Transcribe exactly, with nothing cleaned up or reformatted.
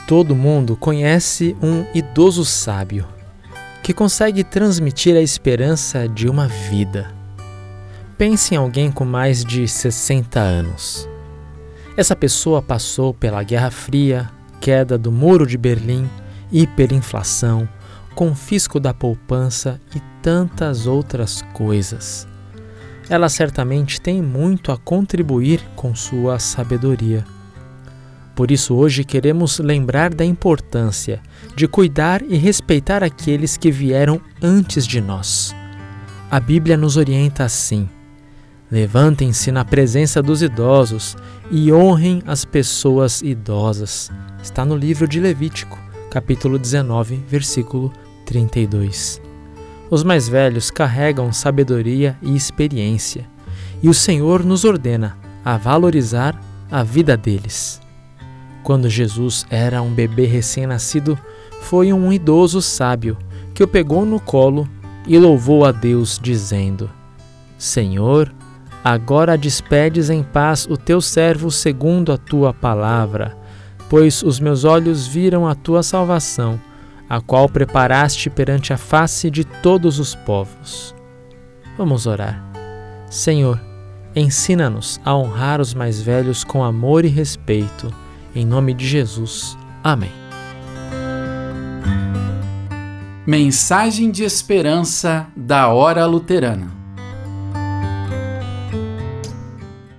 Todo mundo conhece um idoso sábio que consegue transmitir a esperança de uma vida. Pense em alguém com mais de sessenta anos. Essa pessoa passou pela Guerra Fria, queda do Muro de Berlim, hiperinflação, confisco da poupança e tantas outras coisas. Ela certamente tem muito a contribuir com sua sabedoria. Por isso, hoje queremos lembrar da importância de cuidar e respeitar aqueles que vieram antes de nós. A Bíblia nos orienta assim: levantem-se na presença dos idosos e honrem as pessoas idosas. Está no livro de Levítico, capítulo dezenove, versículo trinta e dois. Os mais velhos carregam sabedoria e experiência, e o Senhor nos ordena a valorizar a vida deles. Quando Jesus era um bebê recém-nascido, foi um idoso sábio que o pegou no colo e louvou a Deus, dizendo: Senhor, agora despedes em paz o teu servo segundo a tua palavra, pois os meus olhos viram a tua salvação, a qual preparaste perante a face de todos os povos. Vamos orar. Senhor, ensina-nos a honrar os mais velhos com amor e respeito. Em nome de Jesus. Amém. Mensagem de esperança da Hora Luterana.